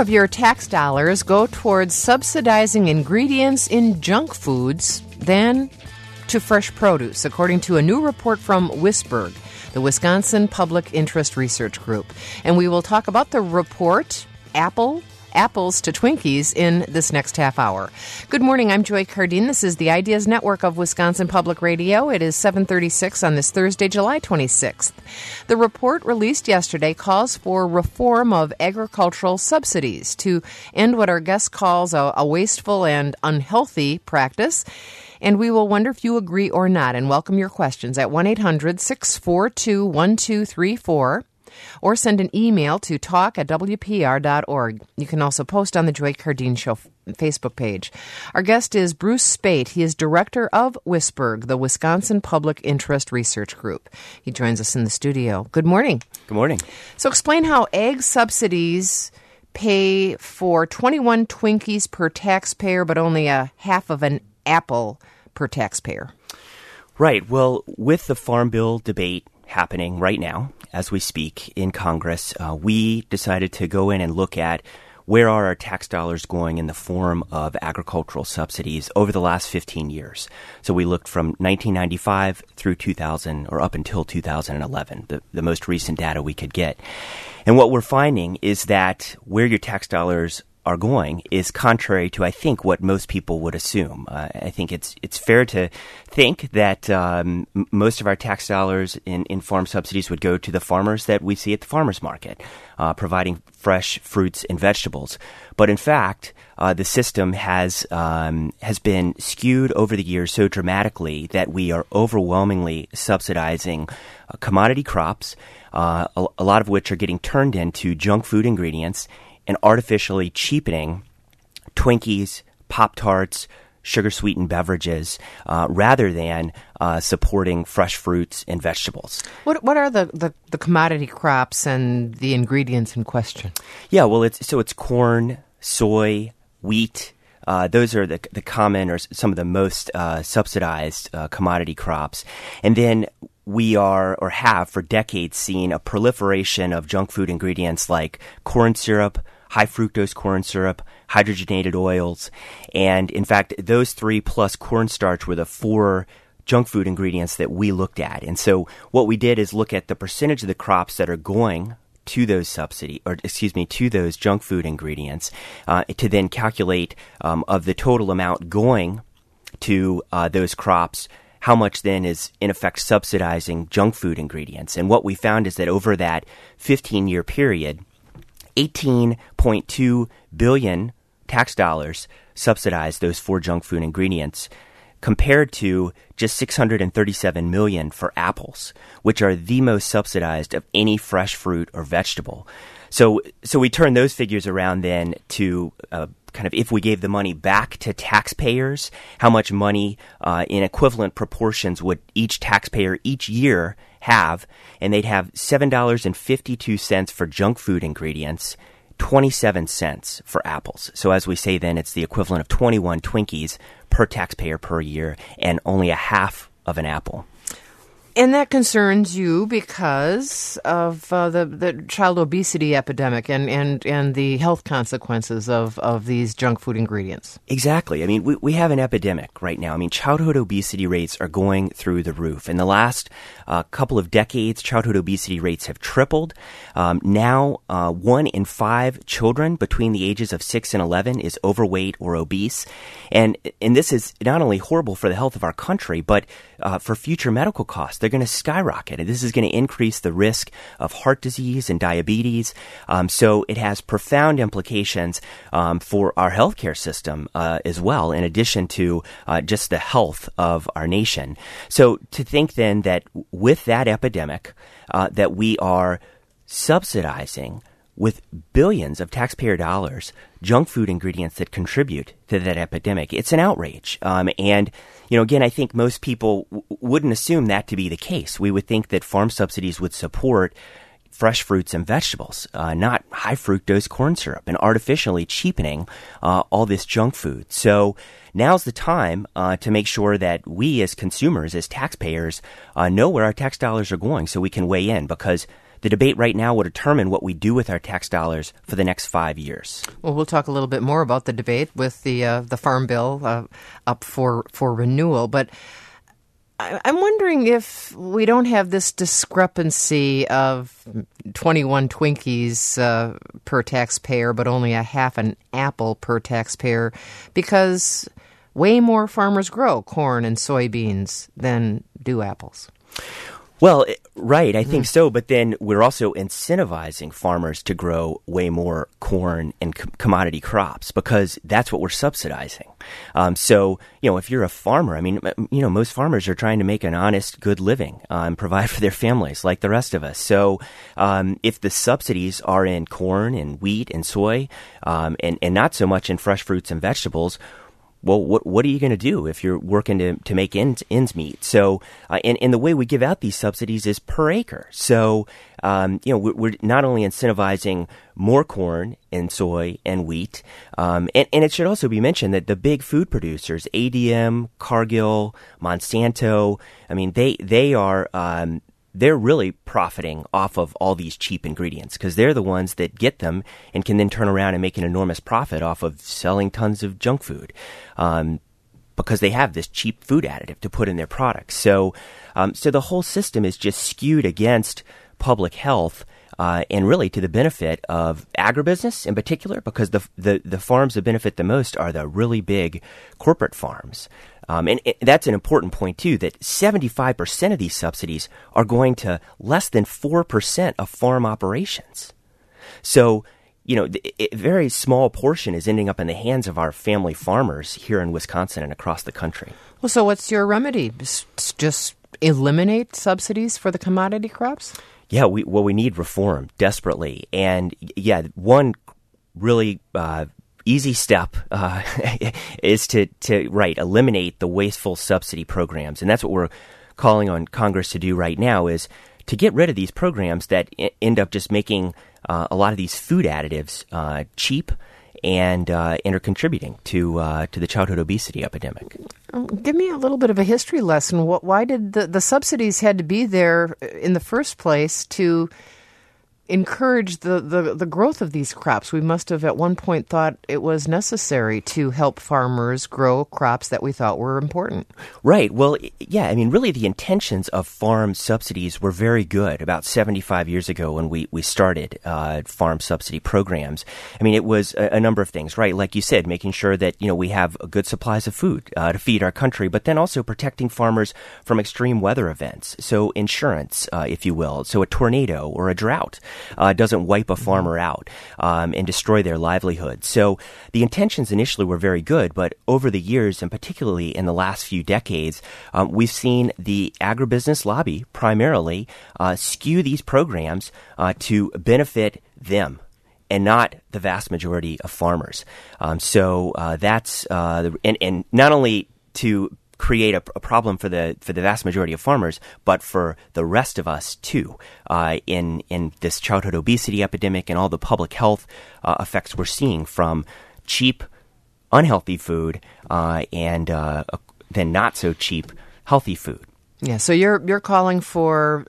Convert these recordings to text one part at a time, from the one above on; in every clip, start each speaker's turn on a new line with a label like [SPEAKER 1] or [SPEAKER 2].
[SPEAKER 1] of your tax dollars go towards subsidizing ingredients in junk foods than to fresh produce, according to a new report from WISBRG, the Wisconsin Public Interest Research Group. And we will talk about the report, Apples to Twinkies, in this next half hour. Good morning, I'm Joy Cardine. This is the Ideas Network of Wisconsin Public Radio. It is 7:36 on this Thursday, July 26th. The report released yesterday calls for reform of agricultural subsidies to end what our guest calls a wasteful and unhealthy practice. And we will wonder if you agree or not, and welcome your questions at 1-800-642-1234. Or send an email to talk@wpr.org. You can also post on the Joy Cardine Show Facebook page. Our guest is Bruce Speight. He is director of WISBRG, the Wisconsin Public Interest Research Group. He joins us in the studio. Good morning.
[SPEAKER 2] Good morning.
[SPEAKER 1] So explain how ag subsidies pay for 21 Twinkies per taxpayer, but only a half of an apple per taxpayer.
[SPEAKER 2] Right. Well, with the Farm Bill debate happening right now, as we speak in Congress, we decided to go in and look at where are our tax dollars going in the form of agricultural subsidies over the last 15 years. So we looked from 1995 through 2000, or up until 2011, the most recent data we could get. And what we're finding is that where your tax dollars are going is contrary to, I think, what most people would assume. I think it's fair to think that most of our tax dollars in farm subsidies would go to the farmers that we see at the farmers market, providing fresh fruits and vegetables. But in fact, the system has been skewed over the years so dramatically that we are overwhelmingly subsidizing commodity crops, a lot of which are getting turned into junk food ingredients, and artificially cheapening Twinkies, Pop-Tarts, sugar-sweetened beverages, rather than supporting fresh fruits and vegetables.
[SPEAKER 1] What are the commodity crops and the ingredients in question?
[SPEAKER 2] Yeah, well, it's corn, soy, wheat. Those are the common or some of the most subsidized commodity crops. And then we are or have for decades seen a proliferation of junk food ingredients like corn syrup, high fructose corn syrup, hydrogenated oils. And in fact, those three plus cornstarch were the four junk food ingredients that we looked at. And so what we did is look at the percentage of the crops that are going to those to those junk food ingredients, to then calculate of the total amount going to those crops, how much then is in effect subsidizing junk food ingredients. And what we found is that over that 15-year period, 18.2 billion tax dollars subsidized those four junk food ingredients, compared to just 637 million for apples, which are the most subsidized of any fresh fruit or vegetable. So we turn those figures around then to kind of if we gave the money back to taxpayers, how much money in equivalent proportions would each taxpayer each year have, and they'd have $7.52 for junk food ingredients, 27 cents for apples. So as we say then, it's the equivalent of 21 Twinkies per taxpayer per year and only a half of an apple.
[SPEAKER 1] And that concerns you because of the child obesity epidemic and the health consequences of these junk food ingredients.
[SPEAKER 2] Exactly. I mean, we have an epidemic right now. I mean, childhood obesity rates are going through the roof. In the last couple of decades, childhood obesity rates have tripled. Now, 1 in 5 children between the ages of 6 and 11 is overweight or obese. And this is not only horrible for the health of our country, but for future medical costs. They're going to skyrocket, and this is going to increase the risk of heart disease and diabetes. So it has profound implications for our healthcare system as well, in addition to just the health of our nation. So to think then that with that epidemic, that we are subsidizing with billions of taxpayer dollars junk food ingredients that contribute to that epidemic, it's an outrage. And again, I think most people wouldn't assume that to be the case. We would think that farm subsidies would support fresh fruits and vegetables, not high fructose corn syrup and artificially cheapening all this junk food. So now's the time to make sure that we as consumers, as taxpayers, know where our tax dollars are going so we can weigh in, because the debate right now will determine what we do with our tax dollars for the next 5 years.
[SPEAKER 1] Well, we'll talk a little bit more about the debate with the Farm Bill up for renewal. But I'm wondering if we don't have this discrepancy of 21 Twinkies per taxpayer, but only a half an apple per taxpayer, because way more farmers grow corn and soybeans than do apples.
[SPEAKER 2] Well, right, I think so. But then we're also incentivizing farmers to grow way more corn and commodity crops because that's what we're subsidizing. So, if you're a farmer, most farmers are trying to make an honest, good living and provide for their families like the rest of us. So if the subsidies are in corn and wheat and soy and not so much in fresh fruits and vegetables, well, what are you going to do if you're working to make ends meet? So, and the way we give out these subsidies is per acre. So, we're not only incentivizing more corn and soy and wheat, and it should also be mentioned that the big food producers, ADM, Cargill, Monsanto, they are they're really profiting off of all these cheap ingredients because they're the ones that get them and can then turn around and make an enormous profit off of selling tons of junk food because they have this cheap food additive to put in their products. So the whole system is just skewed against public health and really to the benefit of agribusiness in particular, because the farms that benefit the most are the really big corporate farms. And that's an important point, too, that 75% of these subsidies are going to less than 4% of farm operations. So, a very small portion is ending up in the hands of our family farmers here in Wisconsin and across the country.
[SPEAKER 1] Well, so what's your remedy? Just eliminate subsidies for the commodity crops?
[SPEAKER 2] Yeah, we need reform desperately. And, one really easy step is to eliminate the wasteful subsidy programs. And that's what we're calling on Congress to do right now, is to get rid of these programs that end up just making a lot of these food additives cheap and are contributing to the childhood obesity epidemic.
[SPEAKER 1] Give me a little bit of a history lesson. Why did the subsidies had to be there in the first place to encourage the growth of these crops? We must have at one point thought it was necessary to help farmers grow crops that we thought were important.
[SPEAKER 2] Right. Well, yeah, really the intentions of farm subsidies were very good about 75 years ago when we started farm subsidy programs. It was a number of things, right? Like you said, making sure that, we have good supplies of food to feed our country, but then also protecting farmers from extreme weather events. So insurance, if you will. So a tornado or a drought doesn't wipe a farmer out and destroy their livelihood. So the intentions initially were very good, but over the years, and particularly in the last few decades, we've seen the agribusiness lobby primarily skew these programs to benefit them and not the vast majority of farmers. So that's and not only to create a problem for the vast majority of farmers, but for the rest of us too, in this childhood obesity epidemic and all the public health effects we're seeing from cheap, unhealthy food and then not so cheap, healthy food.
[SPEAKER 1] Yeah. So you're calling for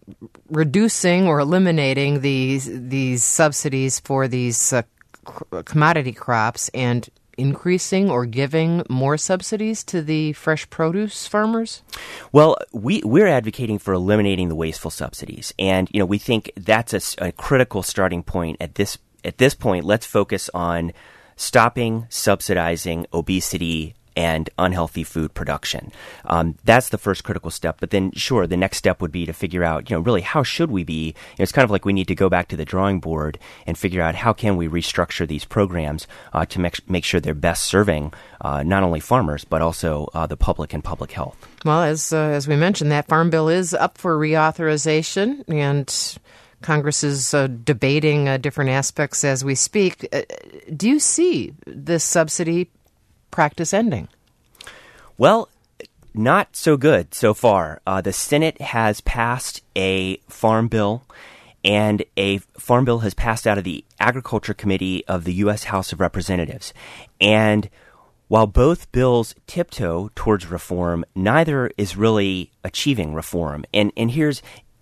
[SPEAKER 1] reducing or eliminating these subsidies for these commodity crops and increasing or giving more subsidies to the fresh produce farmers?
[SPEAKER 2] Well, we're advocating for eliminating the wasteful subsidies. And, we think that's a critical starting point at this point. Let's focus on stopping subsidizing obesity and unhealthy food production. That's the first critical step. But then, sure, the next step would be to figure out, really, how should we be? It's kind of like we need to go back to the drawing board and figure out how can we restructure these programs to make sure they're best serving not only farmers, but also the public and public health.
[SPEAKER 1] Well, as we mentioned, that Farm Bill is up for reauthorization, and Congress is debating different aspects as we speak. Do you see this subsidy practice ending?
[SPEAKER 2] Well, not so good so far. The Senate has passed a farm bill, and a farm bill has passed out of the Agriculture Committee of the U.S. House of Representatives. And while both bills tiptoe towards reform, neither is really achieving reform. And here's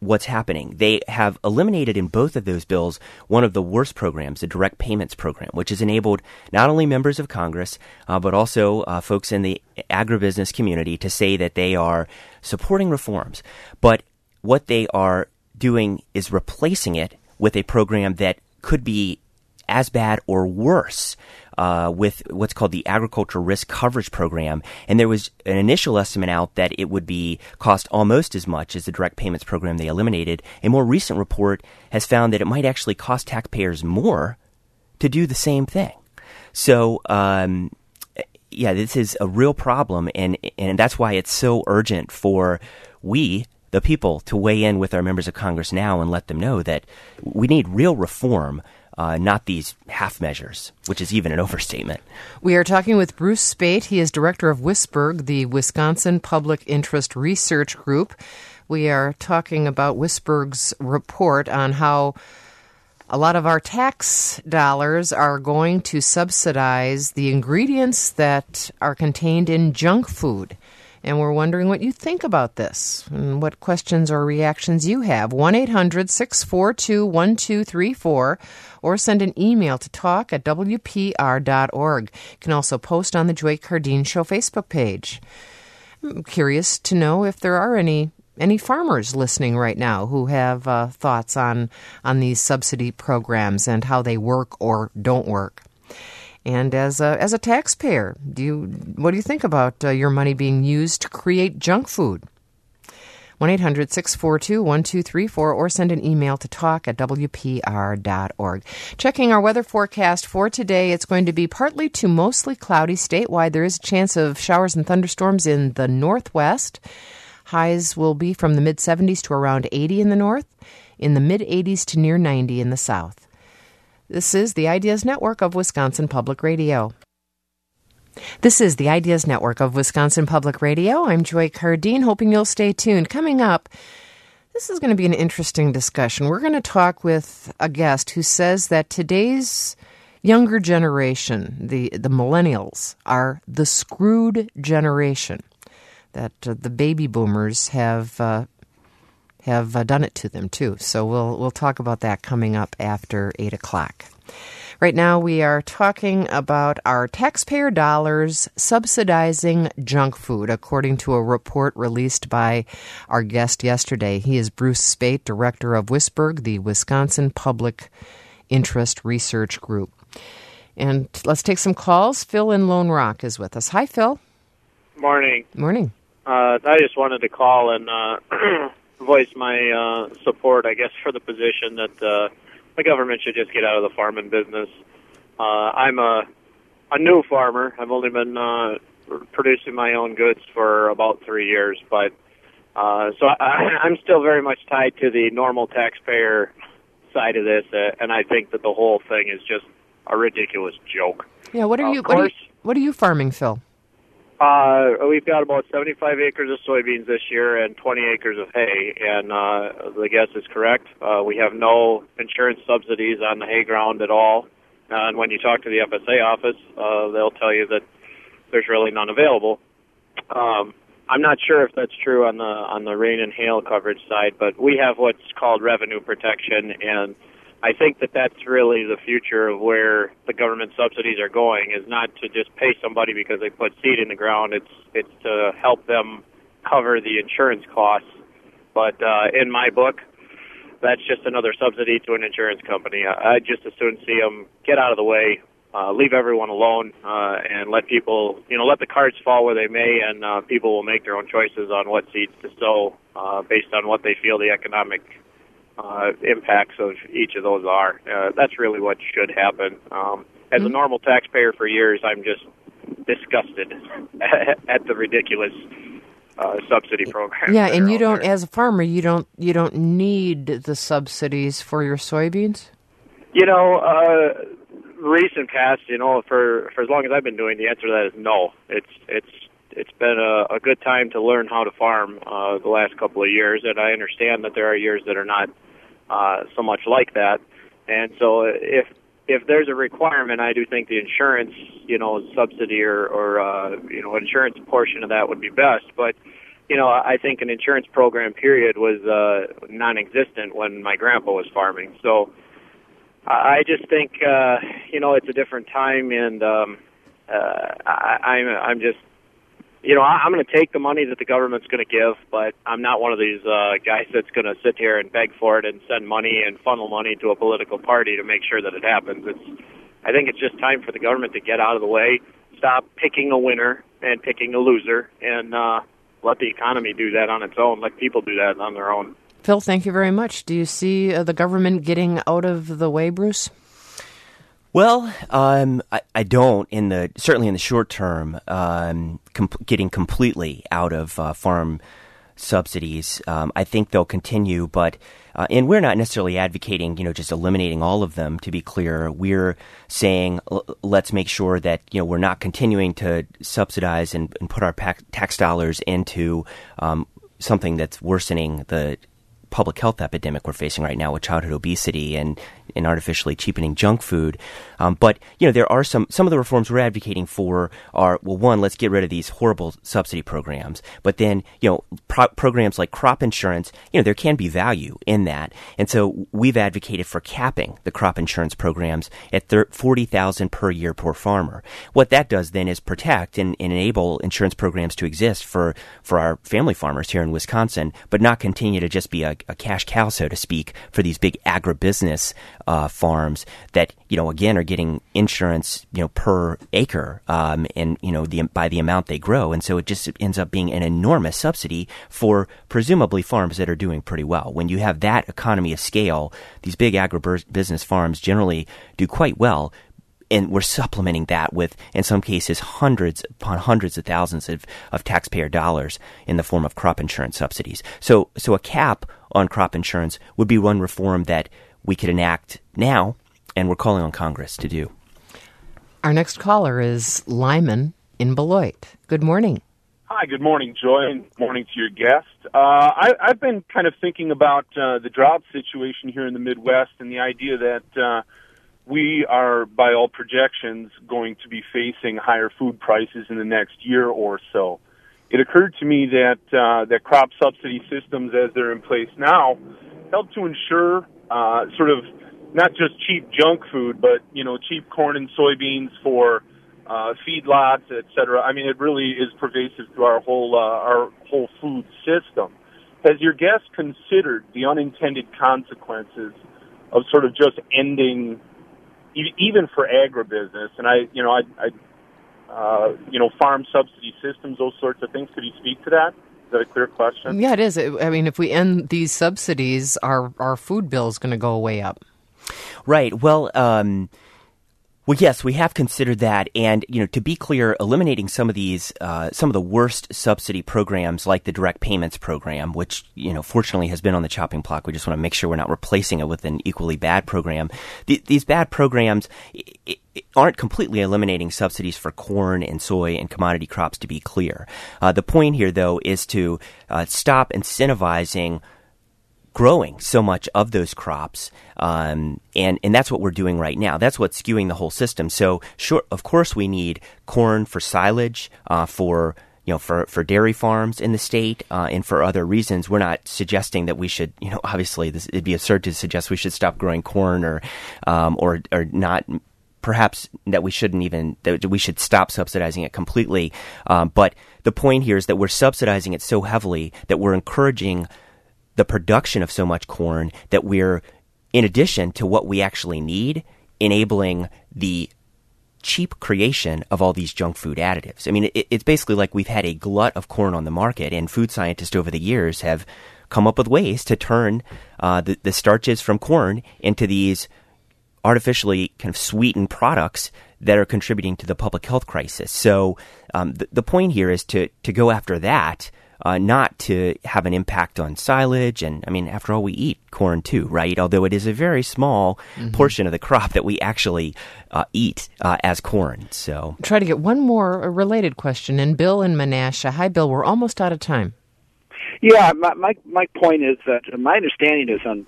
[SPEAKER 2] what's happening. They have eliminated in both of those bills one of the worst programs, the direct payments program, which has enabled not only members of Congress, but also folks in the agribusiness community to say that they are supporting reforms. But what they are doing is replacing it with a program that could be as bad or worse, with what's called the Agriculture Risk Coverage Program. And there was an initial estimate out that it would cost almost as much as the direct payments program they eliminated. A more recent report has found that it might actually cost taxpayers more to do the same thing. So, this is a real problem, and that's why it's so urgent for we, the people, to weigh in with our members of Congress now and let them know that we need real reform, not these half measures, which is even an overstatement.
[SPEAKER 1] We are talking with Bruce Speight. He is director of WISBRG, the Wisconsin Public Interest Research Group. We are talking about WISBRG's report on how a lot of our tax dollars are going to subsidize the ingredients that are contained in junk food. And we're wondering what you think about this and what questions or reactions you have. 1-800-642-1234 or send an email to talk@wpr.org. You can also post on the Joy Cardine Show Facebook page. I'm curious to know if there are any farmers listening right now who have thoughts on these subsidy programs and how they work or don't work. And as a taxpayer, what do you think about your money being used to create junk food? 1-800-642-1234 or send an email to talk@wpr.org. Checking our weather forecast for today, it's going to be partly to mostly cloudy statewide. There is a chance of showers and thunderstorms in the northwest. Highs will be from the mid-70s to around 80 in the north, in the mid-80s to near 90 in the south. This is the Ideas Network of Wisconsin Public Radio. This is the Ideas Network of Wisconsin Public Radio. I'm Joy Cardine, hoping you'll stay tuned. Coming up, this is going to be an interesting discussion. We're going to talk with a guest who says that today's younger generation, the millennials, are the screwed generation, that the baby boomers have done it to them, too. So we'll talk about that coming up after 8 o'clock. Right now, we are talking about our taxpayer dollars subsidizing junk food, according to a report released by our guest yesterday. He is Bruce Speight, director of WISBRG, the Wisconsin Public Interest Research Group. And let's take some calls. Phil in Lone Rock is with us. Hi, Phil.
[SPEAKER 3] Morning.
[SPEAKER 1] Morning.
[SPEAKER 3] I just wanted to call and voice my support, I guess, for the position that the government should just get out of the farming business. I'm a new farmer. I've only been producing my own goods for about 3 years, but so I'm still very much tied to the normal taxpayer side of this, and I think that the whole thing is just a ridiculous joke.
[SPEAKER 1] Yeah. What are you farming, Phil?
[SPEAKER 3] We've got about 75 acres of soybeans this year and 20 acres of hay, and the guess is correct. We have no insurance subsidies on the hay ground at all, and when you talk to the FSA office, they'll tell you that there's really none available. I'm not sure if that's true on the rain and hail coverage side, but we have what's called revenue protection, and I think that that's really the future of where the government subsidies are going, is not to just pay somebody because they put seed in the ground. It's to help them cover the insurance costs. But in my book, that's just another subsidy to an insurance company. I just as soon see them get out of the way, leave everyone alone, and let people, let the cards fall where they may, and people will make their own choices on what seeds to sow based on what they feel the economic impacts of each of those are. That's really what should happen. As a normal taxpayer for years, I'm just disgusted at the ridiculous subsidy program.
[SPEAKER 1] Yeah, and you don't, as a farmer, you don't need the subsidies for your soybeans?
[SPEAKER 3] Recent past, for as long as I've been doing, the answer to that is no. It's been a good time to learn how to farm the last couple of years, and I understand that there are years that are not so much like that. And so if there's a requirement, I do think the insurance, subsidy or insurance portion of that would be best. But I think an insurance program period was non-existent when my grandpa was farming. So I just think it's a different time, and I'm just. I'm going to take the money that the government's going to give, but I'm not one of these guys that's going to sit here and beg for it and send money and funnel money to a political party to make sure that it happens. I think it's just time for the government to get out of the way, stop picking a winner and picking a loser, and let the economy do that on its own, let people do that on their own.
[SPEAKER 1] Phil, thank you very much. Do you see the government getting out of the way, Bruce?
[SPEAKER 2] Well, I don't certainly in the short term, getting completely out of farm subsidies. I think they'll continue, but and we're not necessarily advocating, just eliminating all of them. To be clear, we're saying let's make sure that we're not continuing to subsidize and put our tax dollars into something that's worsening the public health epidemic we're facing right now with childhood obesity and artificially cheapening junk food. But, there are some of the reforms we're advocating for are, well, one, let's get rid of these horrible subsidy programs. But then, programs like crop insurance, there can be value in that. And so we've advocated for capping the crop insurance programs at $40,000 per year per farmer. What that does then is protect and enable insurance programs to exist for our family farmers here in Wisconsin, but not continue to just be a cash cow, so to speak, for these big agribusiness farms that, again, are getting insurance, per acre, and, by the amount they grow. And so it just ends up being an enormous subsidy for presumably farms that are doing pretty well. When you have that economy of scale, these big agribusiness farms generally do quite well. And we're supplementing that with, in some cases, hundreds upon hundreds of thousands of taxpayer dollars in the form of crop insurance subsidies. So a cap on crop insurance would be one reform that we could enact now, and we're calling on Congress to do.
[SPEAKER 1] Our next caller is Lyman in Beloit. Good morning.
[SPEAKER 4] Hi, good morning, Joy, and good morning to your guest. I've been kind of thinking about the drought situation here in the Midwest and the idea that we are, by all projections, going to be facing higher food prices in the next year or so. It occurred to me that that crop subsidy systems, as they're in place now, help to ensure sort of not just cheap junk food, but cheap corn and soybeans for feedlots, et cetera. I mean, it really is pervasive through our whole food system. Has your guest considered the unintended consequences of sort of just ending, even for agribusiness, and farm subsidy systems, those sorts of things? Could you speak to that? Is that a clear question?
[SPEAKER 1] Yeah, it is. I mean, if we end these subsidies, our food bill is going to go way up.
[SPEAKER 2] Right. Well, yes, we have considered that, and to be clear, eliminating some of the worst subsidy programs, like the direct payments program, which fortunately has been on the chopping block. We just want to make sure we're not replacing it with an equally bad program. These bad programs aren't completely eliminating subsidies for corn and soy and commodity crops. To be clear, the point here, though, is to stop incentivizing growing so much of those crops, and that's what we're doing right now. That's what's skewing the whole system. So, sure, of course, we need corn for silage, for dairy farms in the state, and for other reasons. We're not suggesting that we should, obviously, it'd be absurd to suggest we should stop growing corn or not. Perhaps that we should stop subsidizing it completely. But the point here is that we're subsidizing it so heavily that we're encouraging the production of so much corn that we're, in addition to what we actually need, enabling the cheap creation of all these junk food additives. I mean, it's basically like we've had a glut of corn on the market, and food scientists over the years have come up with ways to turn the starches from corn into these artificially kind of sweetened products that are contributing to the public health crisis. So the point here is to go after that, not to have an impact on silage. And I mean, after all, we eat corn too, right? Although it is a very small portion of the crop that we actually eat as corn. So
[SPEAKER 1] try to get one more related question. And Bill in Menasha. Hi, Bill. We're almost out of time.
[SPEAKER 5] Yeah, my point is that my understanding is on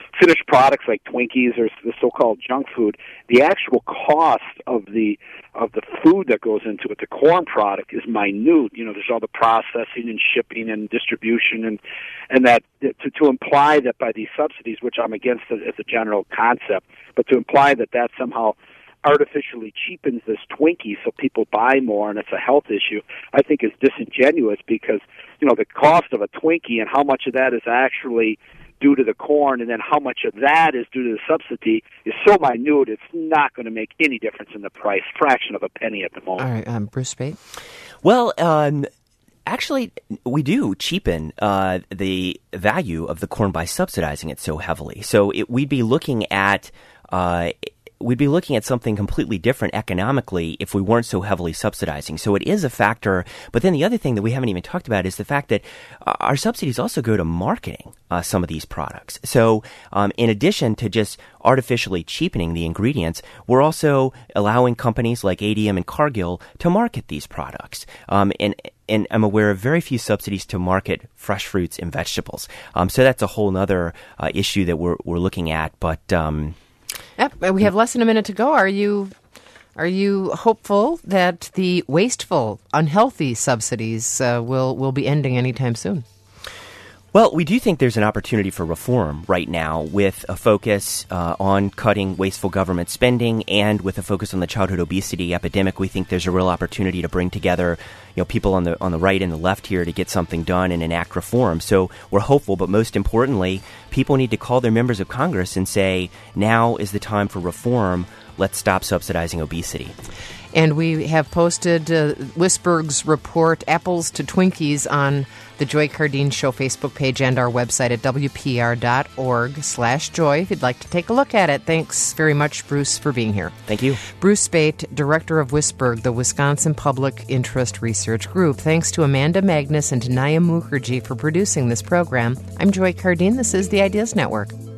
[SPEAKER 5] finished products like Twinkies or the so-called junk food, the actual cost of the food that goes into it, the corn product, is minute. There's all the processing and shipping and distribution, and that to imply that by these subsidies, which I'm against it as a general concept, but to imply that somehow artificially cheapens this Twinkie so people buy more and it's a health issue, I think is disingenuous, because the cost of a Twinkie and how much of that is actually due to the corn, and then how much of that is due to the subsidy, is so minute it's not going to make any difference in the price, fraction of a penny at the moment.
[SPEAKER 1] All right, Bruce Speight?
[SPEAKER 2] Well, actually, we do cheapen the value of the corn by subsidizing it so heavily. So we'd be looking at something completely different economically if we weren't so heavily subsidizing. So it is a factor. But then the other thing that we haven't even talked about is the fact that our subsidies also go to marketing some of these products. So in addition to just artificially cheapening the ingredients, we're also allowing companies like ADM and Cargill to market these products. And I'm aware of very few subsidies to market fresh fruits and vegetables. So that's a whole other issue that we're looking at. But
[SPEAKER 1] Yep, we have less than a minute to go. Are you hopeful that the wasteful, unhealthy subsidies will be ending anytime soon?
[SPEAKER 2] Well, we do think there's an opportunity for reform right now, with a focus on cutting wasteful government spending, and with a focus on the childhood obesity epidemic. We think there's a real opportunity to bring together, people on the right and the left here to get something done and enact reform. So we're hopeful, but most importantly, people need to call their members of Congress and say, now is the time for reform. Let's stop subsidizing obesity.
[SPEAKER 1] And we have posted Wisberg's report, Apples to Twinkies, on the Joy Cardeen Show Facebook page and our website at WPR.org/joy if you'd like to take a look at it. Thanks very much, Bruce, for being here.
[SPEAKER 2] Thank you.
[SPEAKER 1] Bruce Speight, Director of Wisberg, the Wisconsin Public Interest Research Group. Thanks to Amanda Magnus and Tanaya Mukherjee for producing this program. I'm Joy Cardeen. This is the Ideas Network.